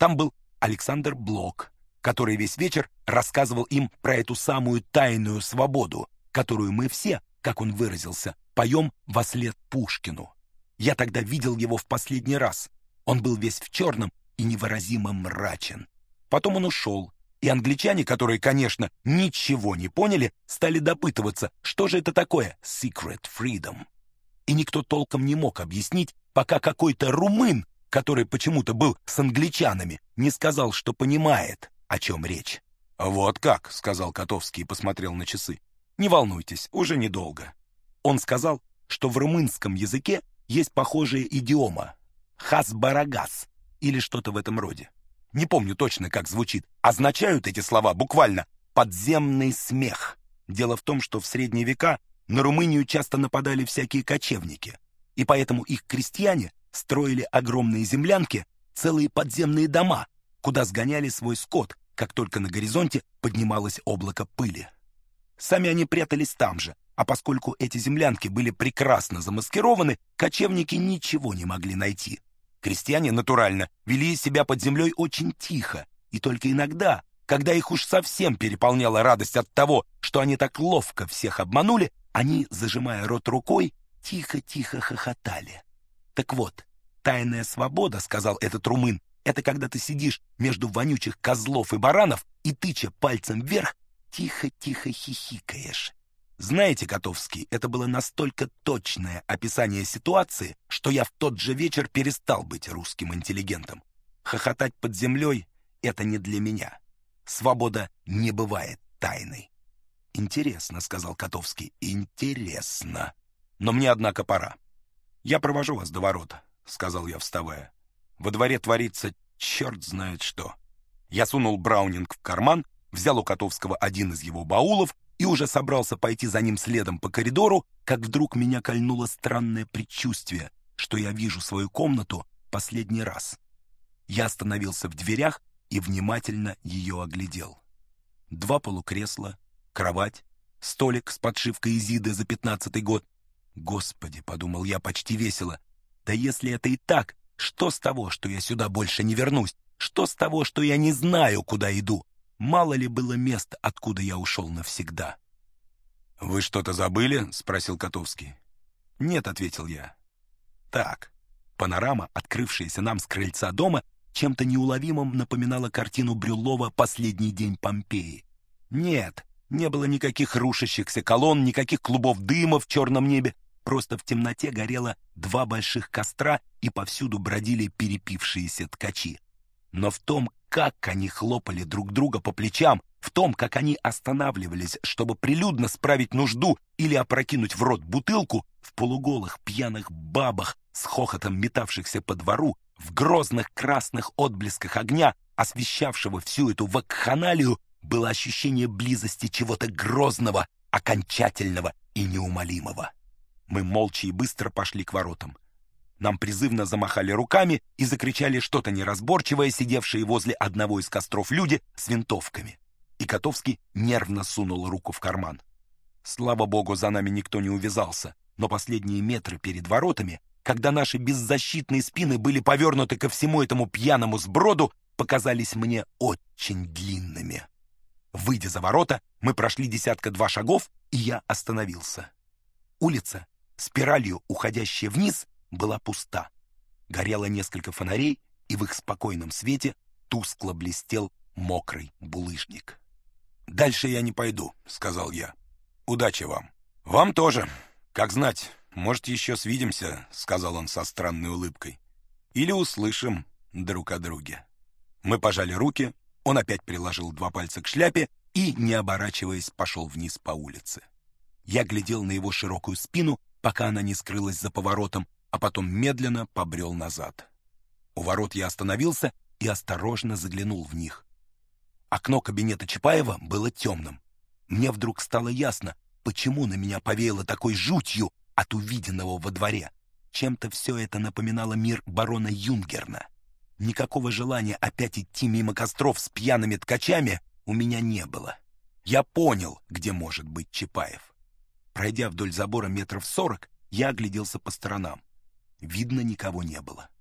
Там был Александр Блок, который весь вечер рассказывал им про эту самую тайную свободу, которую мы все, как он выразился, поем вослед Пушкину. Я тогда видел его в последний раз. Он был весь в черном и невыразимо мрачен. Потом он ушел, и англичане, которые, конечно, ничего не поняли, стали допытываться, что же это такое «secret freedom». И никто толком не мог объяснить, пока какой-то румын, который почему-то был с англичанами, не сказал, что понимает, о чем речь. «Вот как», — сказал Котовский и посмотрел на часы. «Не волнуйтесь, уже недолго». Он сказал, что в румынском языке есть похожая идиома «хасбарагас» или что-то в этом роде. Не помню точно, как звучит. Означают эти слова буквально «подземный смех». Дело в том, что в средние века на Румынию часто нападали всякие кочевники, и поэтому их крестьяне строили огромные землянки, целые подземные дома, куда сгоняли свой скот, как только на горизонте поднималось облако пыли. Сами они прятались там же, а поскольку эти землянки были прекрасно замаскированы, кочевники ничего не могли найти. Крестьяне, натурально, вели себя под землей очень тихо, и только иногда, когда их уж совсем переполняла радость от того, что они так ловко всех обманули, они, зажимая рот рукой, тихо-тихо хохотали. Так вот, тайная свобода, сказал этот румын, это когда ты сидишь между вонючих козлов и баранов и, тыча пальцем вверх, тихо-тихо хихикаешь. Знаете, Котовский, это было настолько точное описание ситуации, что я в тот же вечер перестал быть русским интеллигентом. Хохотать под землей — это не для меня. Свобода не бывает тайной. «Интересно», — сказал Котовский, — «интересно. Но мне, однако, пора. Я провожу вас до ворот», — сказал я, вставая. «Во дворе творится черт знает что». Я сунул Браунинг в карман, взял у Котовского один из его баулов и уже собрался пойти за ним следом по коридору, как вдруг меня кольнуло странное предчувствие, что я вижу свою комнату последний раз. Я остановился в дверях и внимательно ее оглядел. 2 полукресла, кровать, столик с подшивкой Изиды за 15-й год. «Господи», — подумал я почти весело, — «да если это и так, что с того, что я сюда больше не вернусь? Что с того, что я не знаю, куда иду? Мало ли было места, откуда я ушел навсегда». «Вы что-то забыли?» — спросил Котовский. «Нет», — ответил я. «Так». Панорама, открывшаяся нам с крыльца дома, чем-то неуловимым напоминала картину Брюллова «Последний день Помпеи». Нет, не было никаких рушащихся колонн, никаких клубов дыма в черном небе. Просто в темноте горело 2 больших костра, и повсюду бродили перепившиеся ткачи. Но в том, как они хлопали друг друга по плечам, в том, как они останавливались, чтобы прилюдно справить нужду или опрокинуть в рот бутылку, в полуголых пьяных бабах, с хохотом метавшихся по двору, в грозных красных отблесках огня, освещавшего всю эту вакханалию, было ощущение близости чего-то грозного, окончательного и неумолимого. Мы молча и быстро пошли к воротам. Нам призывно замахали руками и закричали что-то неразборчивое, сидевшие возле одного из костров люди с винтовками. И Котовский нервно сунул руку в карман. Слава богу, за нами никто не увязался, но последние метры перед воротами, когда наши беззащитные спины были повернуты ко всему этому пьяному сброду, показались мне очень длинными. Выйдя за ворота, мы прошли 10-2 шагов, и я остановился. Улица, спиралью уходящая вниз, была пуста. Горело несколько фонарей, и в их спокойном свете тускло блестел мокрый булыжник. «Дальше я не пойду», — сказал я. «Удачи вам». «Вам тоже. Как знать, может, еще свидимся», — сказал он со странной улыбкой. «Или услышим друг о друге». Мы пожали руки, он опять приложил 2 пальца к шляпе и, не оборачиваясь, пошел вниз по улице. Я глядел на его широкую спину, пока она не скрылась за поворотом, а потом медленно побрел назад. У ворот я остановился и осторожно заглянул в них. Окно кабинета Чапаева было темным. Мне вдруг стало ясно, почему на меня повеяло такой жутью от увиденного во дворе. Чем-то все это напоминало мир барона Юнгерна. Никакого желания опять идти мимо костров с пьяными ткачами у меня не было. Я понял, где может быть Чапаев. Пройдя вдоль забора 40 метров, я огляделся по сторонам. Видно, никого не было.